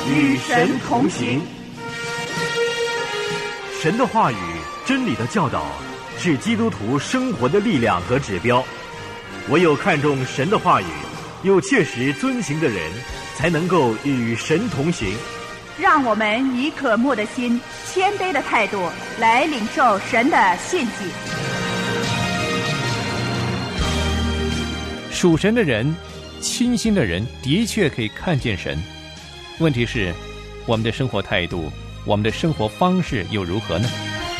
与神同行。 神的话语、真理的教导是基督徒生活的力量和指标。唯有看重神的话语，又切实遵行的人，才能够与神同行。 让我们以渴慕的心、谦卑的态度来领受神的信息。 属神的人、清心的人的确可以看见神，问题是我们的生活态度、我们的生活方式又如何呢？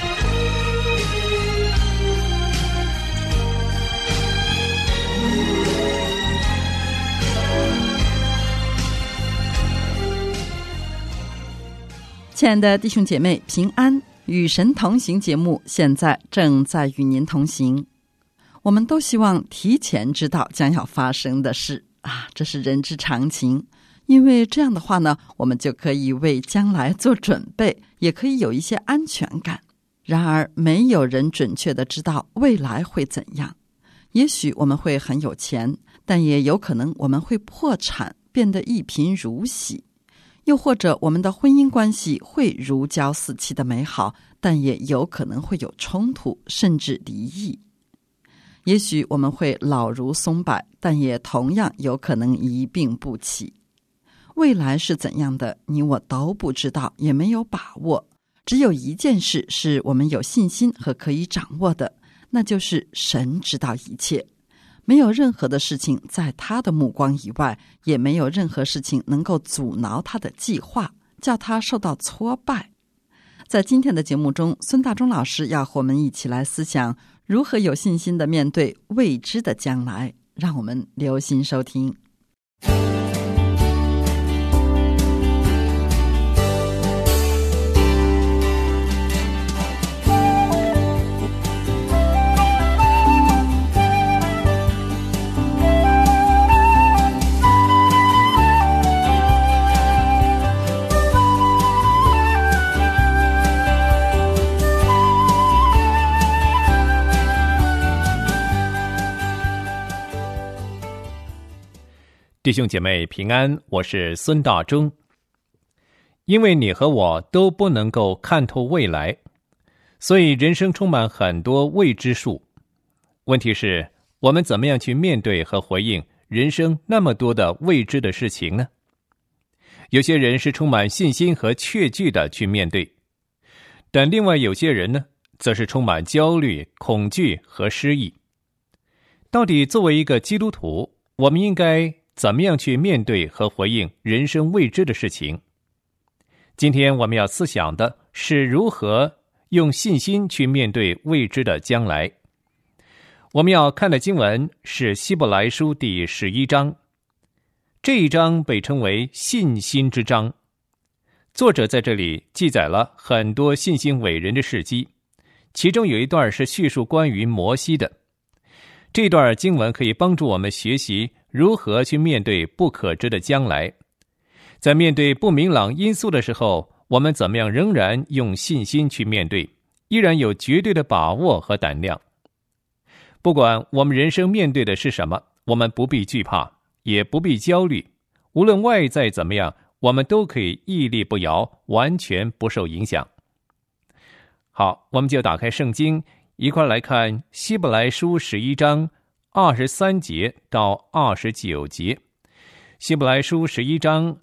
亲爱的弟兄姐妹，平安，与神同行节目现在正在与您同行。我们都希望提前知道将要发生的事啊，这是人之常情。因为这样的话呢，我们就可以为将来做准备，也可以有一些安全感。然而，没有人准确地知道未来会怎样。也许我们会很有钱，但也有可能我们会破产，变得一贫如洗。又或者我们的婚姻关系会如胶似漆的美好，但也有可能会有冲突，甚至离异。也许我们会老如松柏，但也同样有可能一病不起。未来是怎样的，你我都不知道，也没有把握。只有一件事是我们有信心和可以掌握的，那就是神知道一切。没有任何的事情在他的目光以外，也没有任何事情能够阻挠他的计划，叫他受到挫败。在今天的节目中，孙大中老师要和我们一起来思想如何有信心地面对未知的将来，让我们留心收听。 弟兄姐妹平安，我是孙大中。因为你和我都不能够看透未来，所以人生充满很多未知数。问题是，我们怎么样去面对和回应人生那么多的未知的事情呢？有些人是充满信心和确据的去面对，但另外有些人呢，则是充满焦虑、恐惧和失意。到底作为一个基督徒，我们应该怎么样去面对和回应人生未知的事情？今天我们要思想的是如何用信心去面对未知的将来。我们要看的经文是希伯来书第11章，这一章被称为信心之章。作者在这里记载了很多信心伟人的事迹，其中有一段是叙述关于摩西的。这段经文可以帮助我们学习如何去面对不可知的将来。在面对不明朗因素的时候，我们怎么样仍然用信心去面对，依然有绝对的把握和胆量。不管我们人生面对的是什么，我们不必惧怕，也不必焦虑。无论外在怎么样，我们都可以屹立不摇，完全不受影响。好，我们就打开圣经，一块来看希伯来书11章23节到29节。希伯来书11章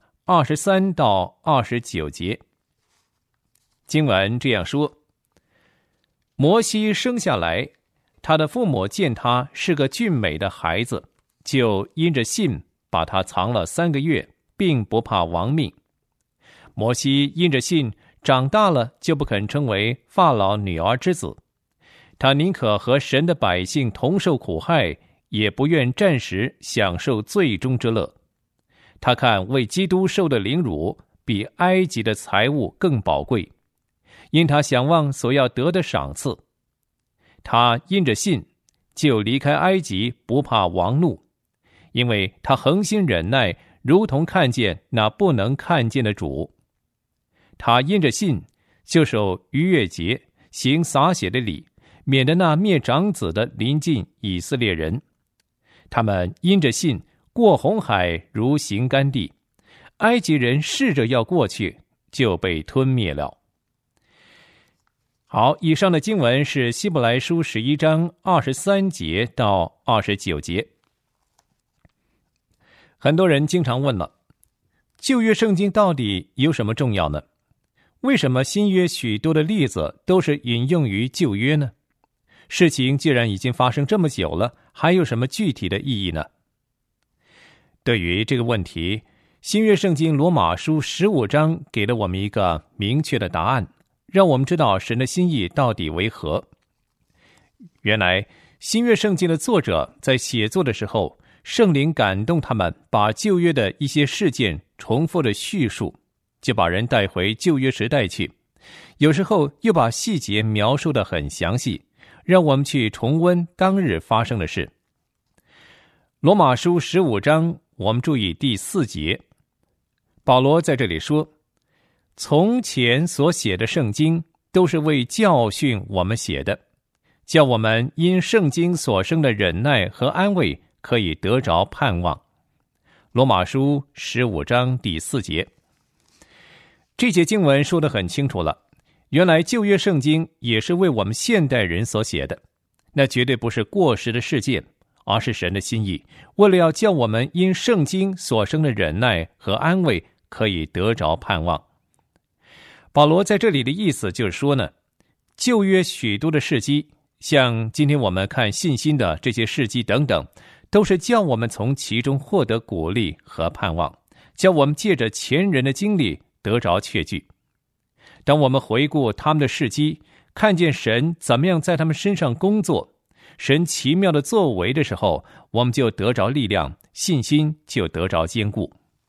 23到29节，经文这样说：摩西生下来，他的父母见他是个俊美的孩子，就因着信把他藏了3个月，并不怕亡命。摩西因着信长大了，就不肯称为法老女儿之子，他宁可和神的百姓同受苦害，也不愿暂时享受罪中之乐。他看为基督受的凌辱，比埃及的财物更宝贵，因他想望所要得的赏赐。他因着信，就离开埃及，不怕王怒，因为他恒心忍耐，如同看见那不能看见的主。他因着信，就守逾越节，行洒血的礼，免得那灭长子的临近以色列人。他们因着信，过红海如行干地， 埃及人试着要过去，就被吞灭了。好，以上的经文是希伯来书11章23节到29节。很多人经常问了，旧约圣经到底有什么重要呢？为什么新约许多的例子都是引用于旧约呢？事情既然已经发生这么久了，还有什么具体的意义呢？对于这个问题，新约圣经罗马书15章给了我们一个明确的答案，让我们知道神的心意到底为何。原来新约圣经的作者在写作的时候，圣灵感动他们把旧约的一些事件重复的叙述，就把人带回旧约时代去，有时候又把细节描述得很详细，让我们去重温当日发生的事。罗马书15章，我们注意第4节，保罗在这里说，从前所写的圣经都是为教训我们写的，叫我们因圣经所生的忍耐和安慰可以得着盼望。罗马书15章第4节。这节经文说得很清楚了，原来旧约圣经也是为我们现代人所写的，那绝对不是过时的事件，而是神的心意，为了要叫我们因圣经所生的忍耐和安慰可以得着盼望。保罗在这里的意思就是说呢，旧约许多的事迹，像今天我们看信心的这些事迹等等，都是叫我们从其中获得鼓励和盼望，叫我们借着前人的经历得着确据。当我们回顾他们的事迹，看见神怎么样在他们身上工作，神奇妙的作为的时候，我们就得着力量，信心就得着坚固。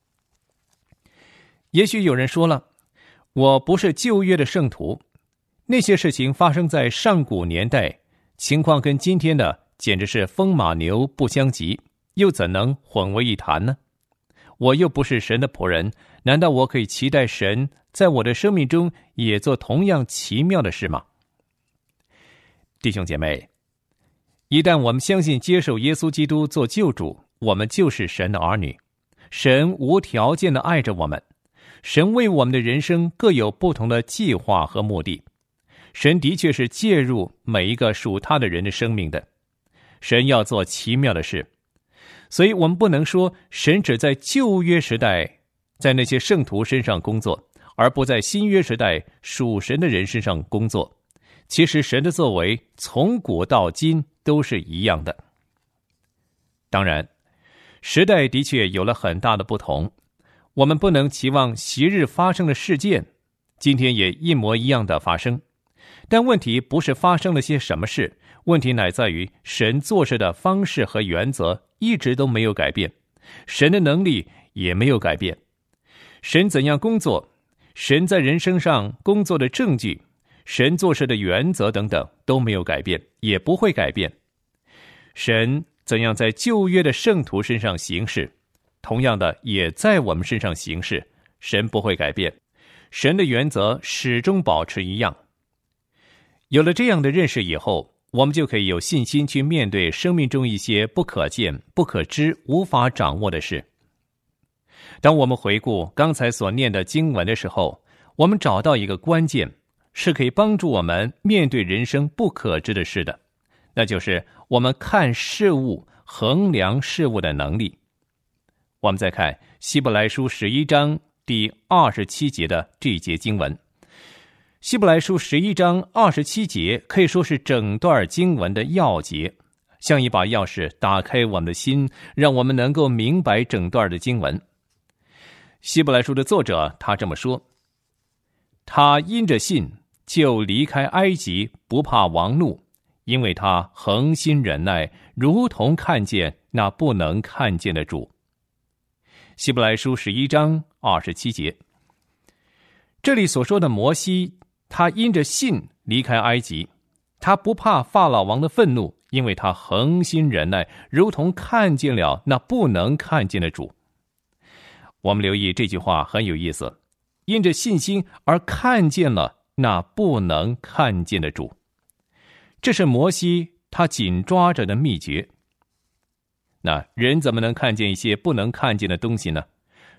也许有人说了，我不是旧约的圣徒，那些事情发生在上古年代，情况跟今天的简直是风马牛不相及，又怎能混为一谈呢？我又不是神的仆人，难道我可以期待神在我的生命中也做同样奇妙的事吗？弟兄姐妹，一旦我们相信接受耶稣基督做救主，我们就是神的儿女，神无条件地爱着我们，神为我们的人生各有不同的计划和目的，神的确是介入每一个属他的人的生命的，神要做奇妙的事。所以我们不能说神只在旧约时代在那些圣徒身上工作，而不在新约时代属神的人身上工作。其实神的作为从古到今都是一样的。当然，时代的确有了很大的不同，我们不能期望昔日发生的事件今天也一模一样的发生。但问题不是发生了些什么事，问题乃在于神做事的方式和原则一直都没有改变，神的能力也没有改变。神怎样工作，神在人身上工作的证据，神做事的原则等等都没有改变，也不会改变。神怎样在旧约的圣徒身上行事，同样的也在我们身上行事，神不会改变，神的原则始终保持一样。有了这样的认识以后，我们就可以有信心去面对生命中一些不可见、不可知、无法掌握的事。当我们回顾刚才所念的经文的时候，我们找到一个关键，是可以帮助我们面对人生不可知的事的，那就是我们看事物、衡量事物的能力。我们再看希伯来书11章第27节的这一节经文。希伯来书11章27节可以说是整段经文的要节，像一把钥匙打开我们的心，让我们能够明白整段的经文。希伯来书的作者他这么说，他因着信就离开埃及，不怕王怒，因为他恒心忍耐，如同看见那不能看见的主。希伯来书11章27节，这里所说的摩西，他因着信离开埃及，他不怕法老王的愤怒，因为他恒心忍耐，如同看见了那不能看见的主。我们留意这句话很有意思，因着信心而看见了那不能看见的主，这是摩西他紧抓着的秘诀。那人怎么能看见一些不能看见的东西呢？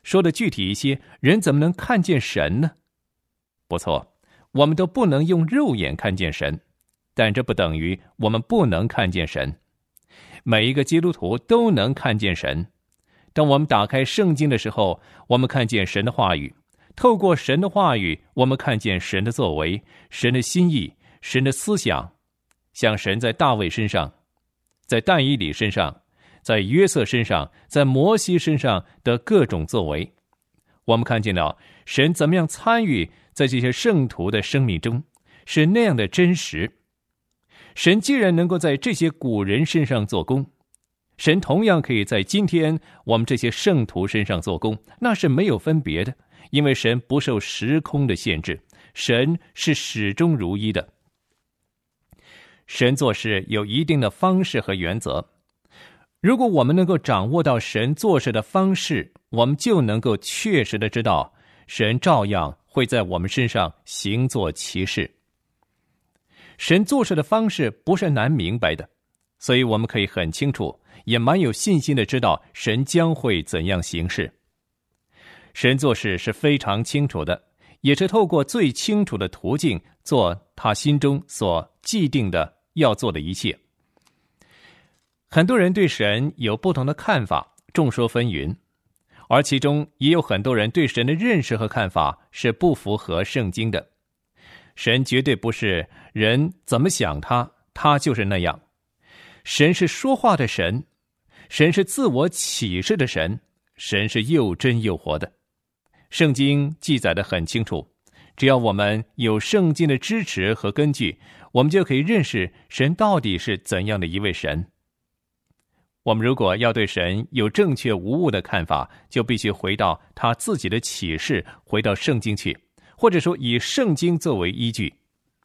说的具体一些，人怎么能看见神呢？不错，我们都不能用肉眼看见神，但这不等于我们不能看见神。每一个基督徒都能看见神。当我们打开圣经的时候，我们看见神的话语，透过神的话语，我们看见神的作为，神的心意，神的思想，像神在大卫身上，在但以理身上，在约瑟身上，在摩西身上的各种作为。我们看见了神怎么样参与在这些圣徒的生命中，是那样的真实。神既然能够在这些古人身上做工，神同样可以在今天我们这些圣徒身上做工，那是没有分别的，因为神不受时空的限制，神是始终如一的。神做事有一定的方式和原则，如果我们能够掌握到神做事的方式，我们就能够确实的知道神照样会在我们身上行作奇事。神做事的方式不是难明白的，所以我们可以很清楚，也蛮有信心的知道神将会怎样行事。神做事是非常清楚的，也是透过最清楚的途径做他心中所既定的要做的一切。很多人对神有不同的看法，众说纷纭，而其中也有很多人对神的认识和看法是不符合圣经的。神绝对不是人怎么想他就是那样。神是说话的神，神是自我启示的神，神是又真又活的。圣经记载得很清楚，只要我们有圣经的支持和根据，我们就可以认识神到底是怎样的一位神。我们如果要对神有正确无误的看法，就必须回到他自己的启示，回到圣经去，或者说以圣经作为依据。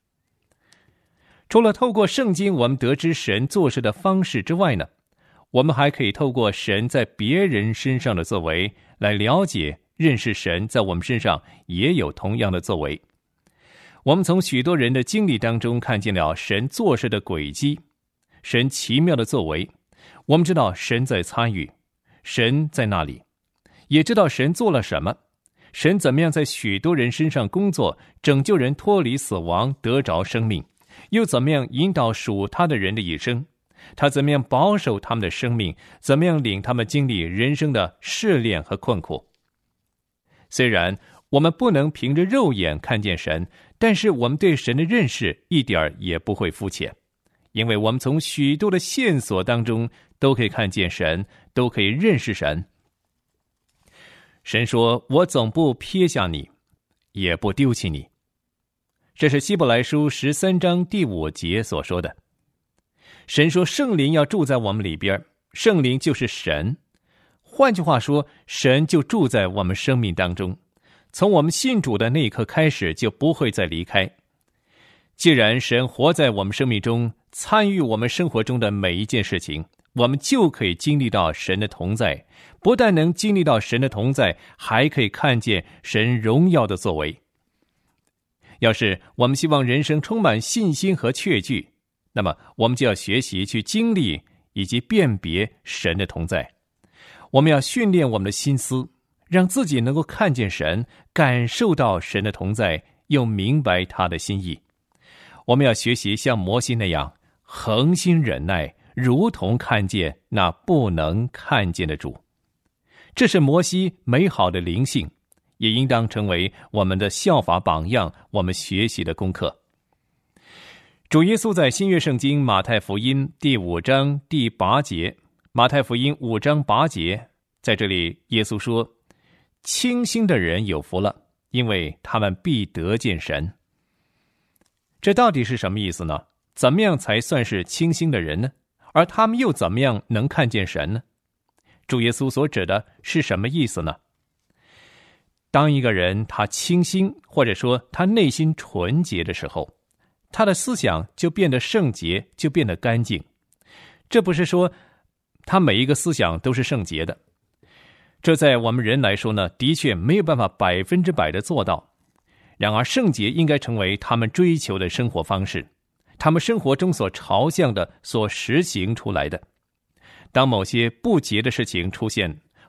除了透过圣经我们得知神做事的方式之外呢，我们还可以透过神在别人身上的作为来了解认识神在我们身上也有同样的作为。我们从许多人的经历当中看见了神做事的轨迹，神奇妙的作为。我们知道神在参与，神在那里，也知道神做了什么，神怎么样在许多人身上工作，拯救人脱离死亡，得着生命，又怎么样引导属他的人的一生，他怎么样保守他们的生命，怎么样领他们经历人生的试炼和困苦。虽然我们不能凭着肉眼看见神，但是我们对神的认识一点也不会肤浅，因为我们从许多的线索当中都可以看见神，都可以认识神。神说，我总不撇下你，也不丢弃你。这是希伯来书13章第5节所说的。神说圣灵要住在我们里边，圣灵就是神。换句话说，神就住在我们生命当中，从我们信主的那一刻开始就不会再离开。既然神活在我们生命中，参与我们生活中的每一件事情，我们就可以经历到神的同在，不但能经历到神的同在，还可以看见神荣耀的作为。要是我们希望人生充满信心和确据，那么我们就要学习去经历以及辨别神的同在。我们要训练我们的心思，让自己能够看见神，感受到神的同在，又明白他的心意。我们要学习像摩西那样恒心忍耐，如同看见那不能看见的主。这是摩西美好的灵性，也应当成为我们的效法榜样，我们学习的功课。主耶稣在新约圣经马太福音第5章第8节，马太福音5章8节，在这里耶稣说，清心的人有福了，因为他们必得见神。这到底是什么意思呢？怎么样才算是清心的人呢？而他们又怎么样能看见神呢？主耶稣所指的是什么意思呢？当一个人他清心，或者说他内心纯洁的时候，他的思想就变得圣洁，就变得干净。这不是说他每一个思想都是圣洁的，这在我们人来说呢，的确没有办法100%的做到。然而圣洁应该成为他们追求的生活方式，他们生活中所朝向的，所实行出来的。当某些不洁的事情出现，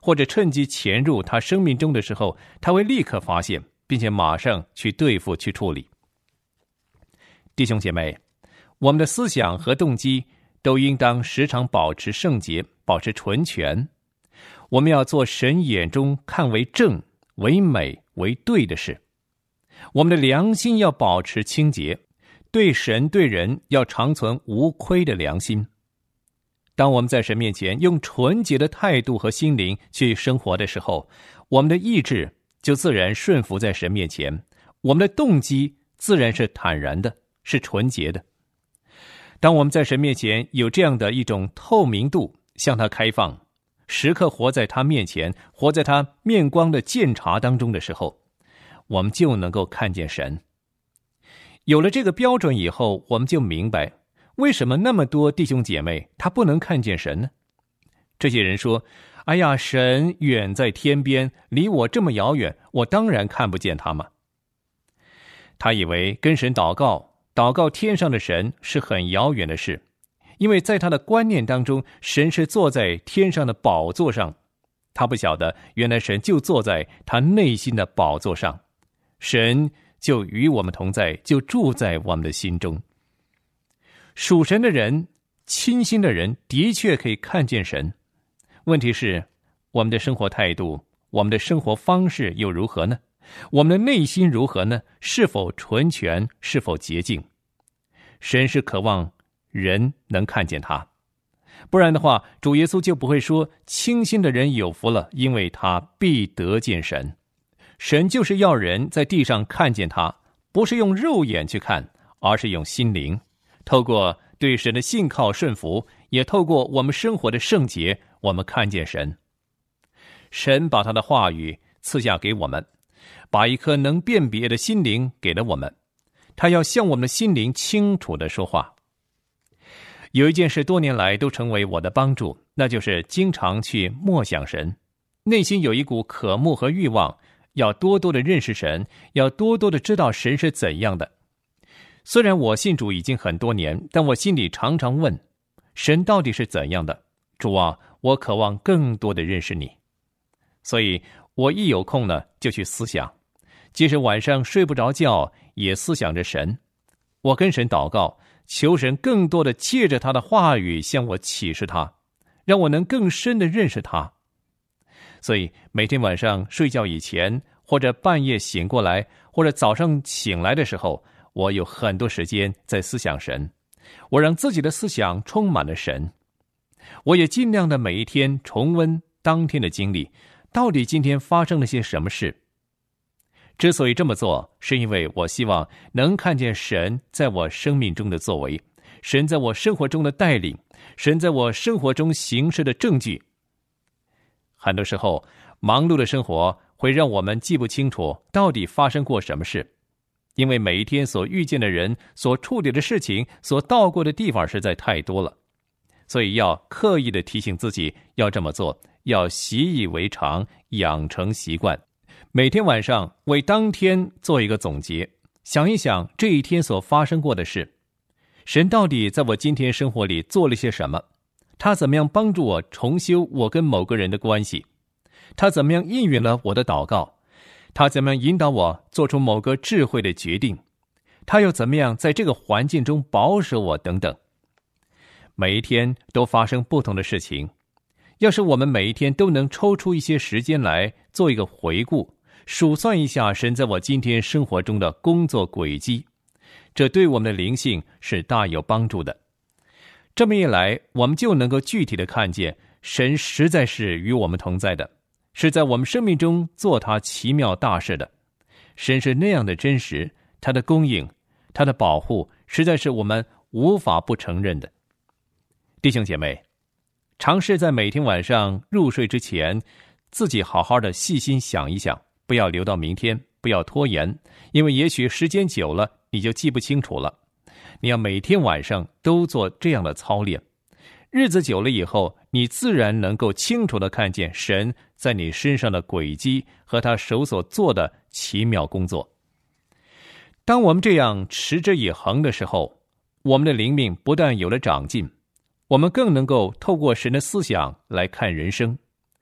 或者趁机潜入他生命中的时候，他会立刻发现，并且马上去对付、去处理。弟兄姐妹，我们的思想和动机都应当时常保持圣洁，保持纯全。我们要做神眼中看为正、为美、为对的事。我们的良心要保持清洁，对神对人要长存无亏的良心。当我们在神面前用纯洁的态度和心灵去生活的时候，我们的意志就自然顺服在神面前，我们的动机自然是坦然的，是纯洁的。当我们在神面前有这样的一种透明度，向他开放，时刻活在他面前，活在他面光的鉴察当中的时候，我们就能够看见神。有了这个标准以后，我们就明白为什么那么多弟兄姐妹他不能看见神呢？这些人说，哎呀，神远在天边，离我这么遥远，我当然看不见他嘛。他以为跟神祷告天上的神是很遥远的事，因为在他的观念当中，神是坐在天上的宝座上。他不晓得原来神就坐在他内心的宝座上，神就与我们同在，就住在我们的心中。属神的人，清心的人的确可以看见神。问题是，我们的生活态度，我们的生活方式又如何呢？我们的内心如何呢？是否纯全？是否洁净？神是渴望人能看见他，不然的话，主耶稣就不会说清心的人有福了，因为他必得见神。神就是要人在地上看见他，不是用肉眼去看，而是用心灵，透过对神的信靠顺服，也透过我们生活的圣洁，我们看见神。神把他的话语赐下给我们，把一颗能辨别的心灵给了我们，他要向我们的心灵清楚地说话。有一件事多年来都成为我的帮助，那就是经常去默想神，内心有一股渴慕和欲望，要多多的认识神，要多多的知道神是怎样的。虽然我信主已经很多年，但我心里常常问，神到底是怎样的？主啊，我渴望更多的认识你。所以我一有空呢，就去思想，即使晚上睡不着觉，也思想着神。我跟神祷告，求神更多的借着他的话语向我启示他，让我能更深的认识他。所以每天晚上睡觉以前，或者半夜醒过来，或者早上醒来的时候，我有很多时间在思想神，我让自己的思想充满了神。我也尽量的每一天重温当天的经历，到底今天发生了些什么事。之所以这么做，是因为我希望能看见神在我生命中的作为，神在我生活中的带领，神在我生活中行事的证据。很多时候，忙碌的生活会让我们记不清楚到底发生过什么事，因为每一天所遇见的人，所处理的事情，所到过的地方实在太多了，所以要刻意的提醒自己要这么做，要习以为常，养成习惯。每天晚上为当天做一个总结，想一想这一天所发生过的事，神到底在我今天生活里做了些什么？他怎么样帮助我重修我跟某个人的关系？他怎么样应允了我的祷告？他怎么样引导我做出某个智慧的决定？他又怎么样在这个环境中保守我等等？每一天都发生不同的事情，要是我们每一天都能抽出一些时间来做一个回顾，数算一下神在我今天生活中的工作轨迹，这对我们的灵性是大有帮助的。这么一来，我们就能够具体的看见神实在是与我们同在的，是在我们生命中做他奇妙大事的。神是那样的真实，他的供应，他的保护，实在是我们无法不承认的。弟兄姐妹，尝试在每天晚上入睡之前，自己好好的细心想一想，不要留到明天，不要拖延，因为也许时间久了，你就记不清楚了。你要每天晚上都做这样的操练，日子久了以后，你自然能够清楚地看见神在你身上的轨迹和他手所做的奇妙工作。当我们这样持之以恒的时候，我们的灵命不但有了长进，我们更能够透过神的思想来看人生。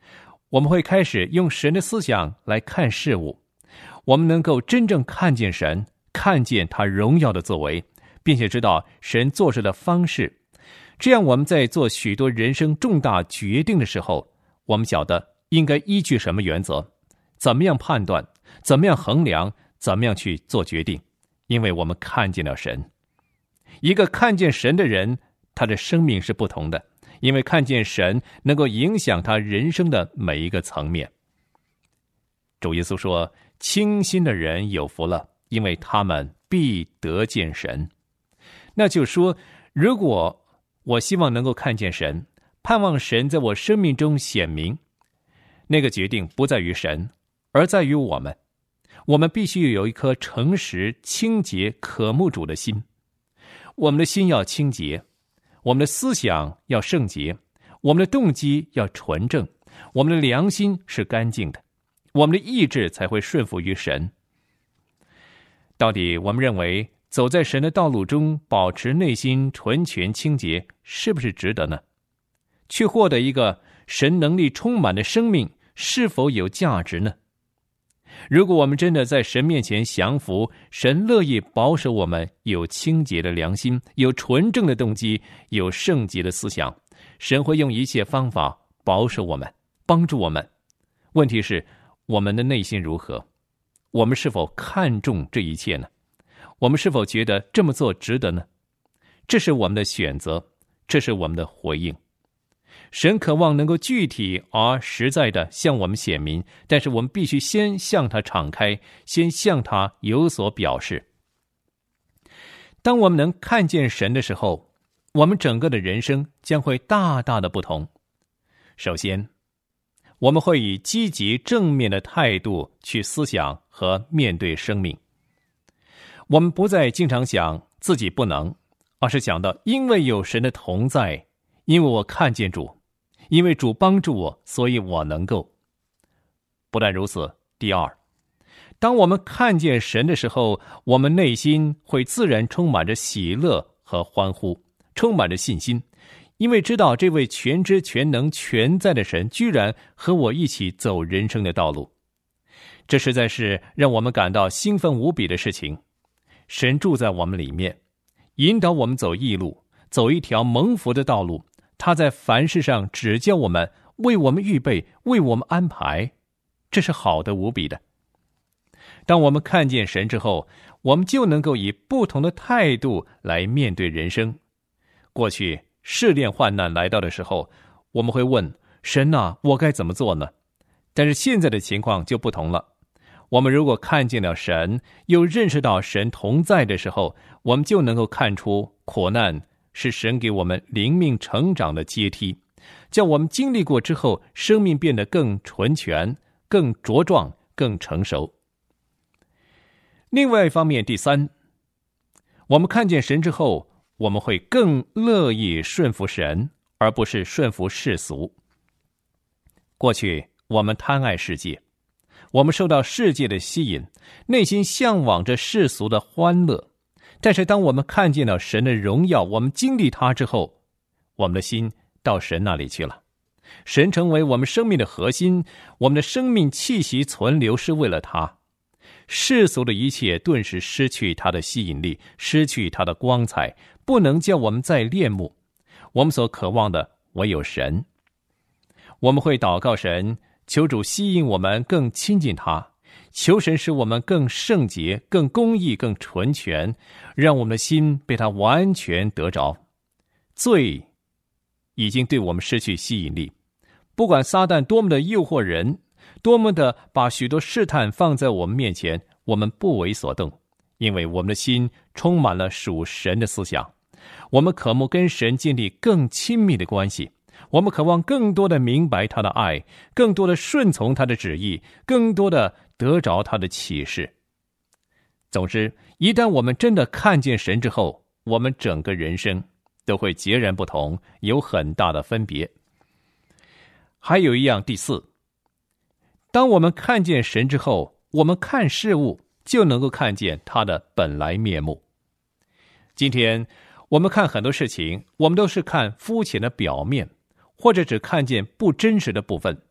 我们会开始用神的思想来看事物，我们能够真正看见神，看见他荣耀的作为，并且知道神做事的方式。这样我们在做许多人生重大决定的时候，我们晓得应该依据什么原则，怎么样判断，怎么样衡量，怎么样去做决定，因为我们看见了神。一个看见神的人，他的生命是不同的，因为看见神能够影响他人生的每一个层面。主耶稣说，清心的人有福了，因为他们必得见神。那就是说，如果我希望能够看见神，盼望神在我生命中显明，那个决定不在于神，而在于我们。我们必须有一颗诚实、清洁、渴慕主的心。我们的心要清洁，我们的思想要圣洁，我们的动机要纯正，我们的良心是干净的，我们的意志才会顺服于神。到底我们认为走在神的道路中，保持内心纯全清洁，是不是值得呢？去获得一个神能力充满的生命，是否有价值呢？如果我们真的在神面前降服，神乐意保守我们有清洁的良心，有纯正的动机，有圣洁的思想，神会用一切方法保守我们，帮助我们。问题是，我们的内心如何？我们是否看重这一切呢？我们是否觉得这么做值得呢？这是我们的选择，这是我们的回应。神渴望能够具体而实在的向我们显明，但是我们必须先向他敞开，先向他有所表示。当我们能看见神的时候，我们整个的人生将会大大的不同。首先，我们会以积极正面的态度去思想和面对生命。我们不再经常想自己不能，而是想到因为有神的同在，因为我看见主，因为主帮助我，所以我能够。不但如此，第二，当我们看见神的时候，我们内心会自然充满着喜乐和欢呼，充满着信心，因为知道这位全知全能全在的神居然和我一起走人生的道路。这实在是让我们感到兴奋无比的事情。神住在我们里面，引导我们走义路，走一条蒙福的道路。他在凡事上指教我们，为我们预备，为我们安排，这是好的无比的。当我们看见神之后，我们就能够以不同的态度来面对人生。过去试炼患难来到的时候，我们会问神啊，我该怎么做呢？但是现在的情况就不同了。我们如果看见了神，又认识到神同在的时候，我们就能够看出苦难是神给我们灵命成长的阶梯，叫我们经历过之后，生命变得更纯全、更茁壮、更成熟。另外一方面，第三，我们看见神之后，我们会更乐意顺服神，而不是顺服世俗。过去我们贪爱世界，我们受到世界的吸引，内心向往着世俗的欢乐。但是当我们看见了神的荣耀，我们经历它之后，我们的心到神那里去了。神成为我们生命的核心，我们的生命气息存留是为了他。世俗的一切顿时失去它的吸引力，失去它的光彩，不能叫我们再恋慕。我们所渴望的唯有神。我们会祷告神，求主吸引我们更亲近他，求神使我们更圣洁、更公义、更纯全，让我们的心被他完全得着。罪已经对我们失去吸引力，不管撒旦多么的诱惑人，多么的把许多试探放在我们面前，我们不为所动，因为我们的心充满了属神的思想。我们渴慕跟神建立更亲密的关系，我们渴望更多的明白他的爱，更多的顺从他的旨意，更多的得着他的启示。总之，一旦我们真的看见神之后，我们整个人生都会截然不同，有很大的分别。还有一样，第四，当我们看见神之后，我们看事物就能够看见他的本来面目。今天我们看很多事情，我们都是看肤浅的表面，或者只看见不真实的部分。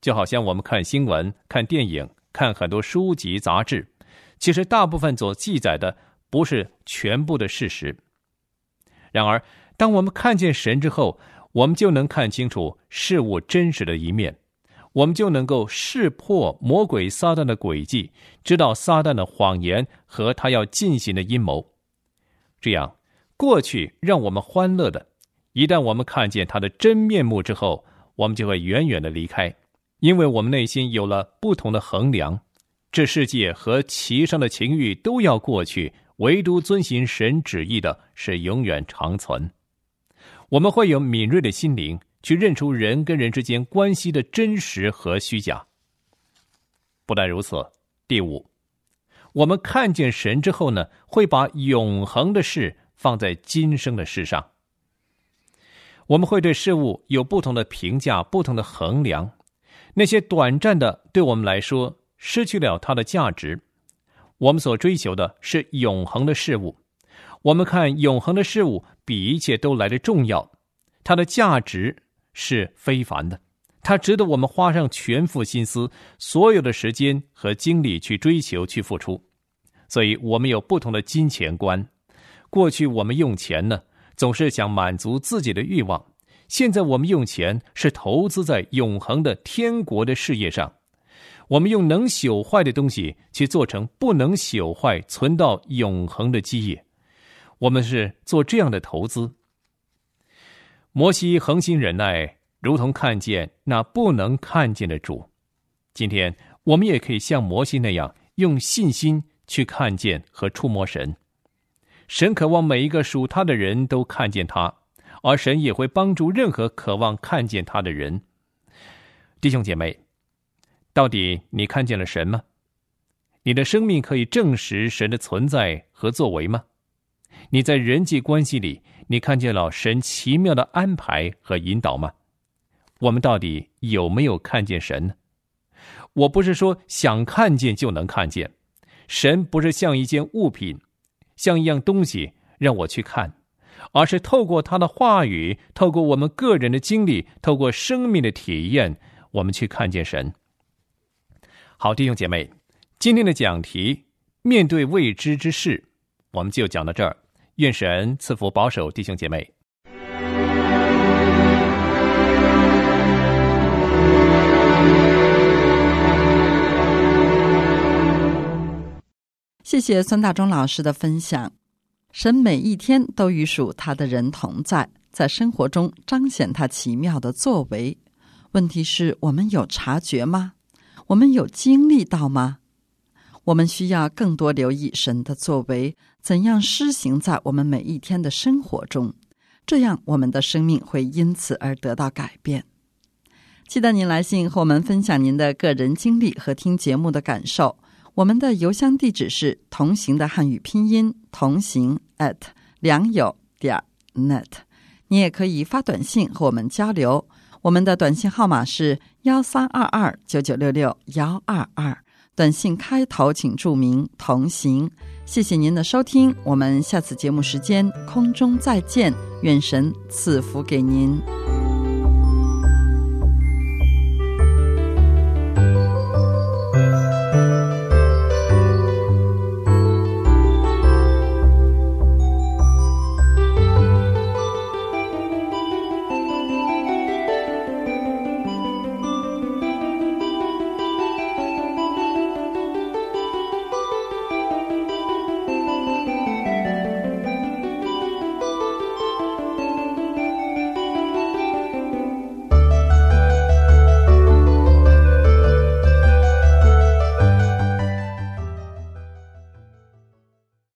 就好像我们看新闻、看电影、看很多书籍杂志，其实大部分所记载的不是全部的事实。然而当我们看见神之后，我们就能看清楚事物真实的一面，我们就能够识破魔鬼撒旦的诡计，知道撒旦的谎言和他要进行的阴谋。这样过去让我们欢乐的，一旦我们看见他的真面目之后，我们就会远远的离开，因为我们内心有了不同的衡量。这世界和其上的情欲都要过去，唯独遵行神旨意的是永远长存。我们会有敏锐的心灵，去认出人跟人之间关系的真实和虚假。不但如此，第五，我们看见神之后呢，会把永恒的事放在今生的事上。我们会对事物有不同的评价，不同的衡量。那些短暂的对我们来说失去了它的价值。我们所追求的是永恒的事物。我们看永恒的事物比一切都来得重要，它的价值是非凡的，它值得我们花上全副心思，所有的时间和精力去追求，去付出。所以我们有不同的金钱观。过去我们用钱呢，总是想满足自己的欲望，现在我们用钱是投资在永恒的天国的事业上。我们用能朽坏的东西去做成不能朽坏、存到永恒的基业。我们是做这样的投资。摩西恒心忍耐，如同看见那不能看见的主。今天我们也可以像摩西那样，用信心去看见和触摸神。神渴望每一个属他的人都看见他，而神也会帮助任何渴望看见他的人。弟兄姐妹，到底你看见了神吗？你的生命可以证实神的存在和作为吗？你在人际关系里，你看见了神奇妙的安排和引导吗？我们到底有没有看见神呢？我不是说想看见就能看见，神不是像一件物品，像一样东西让我去看，而是透过他的话语，透过我们个人的经历，透过生命的体验，我们去看见神。好，弟兄姐妹，今天的讲题面对未知之事，我们就讲到这儿。愿神赐福保守弟兄姐妹。 谢谢孙大中老师的分享。神每一天都与属他的人同在，在生活中彰显他奇妙的作为。问题是，我们有察觉吗？我们有经历到吗？我们需要更多留意神的作为，怎样施行在我们每一天的生活中，这样我们的生命会因此而得到改变。期待您来信和我们分享您的个人经历和听节目的感受。我们的邮箱地址是同行的汉语拼音同行@良友.net。你也可以发短信和我们交流，我们的短信号码是13229966-122，短信开头请注明同行。谢谢您的收听，我们下次节目时间空中再见，愿神赐福给您。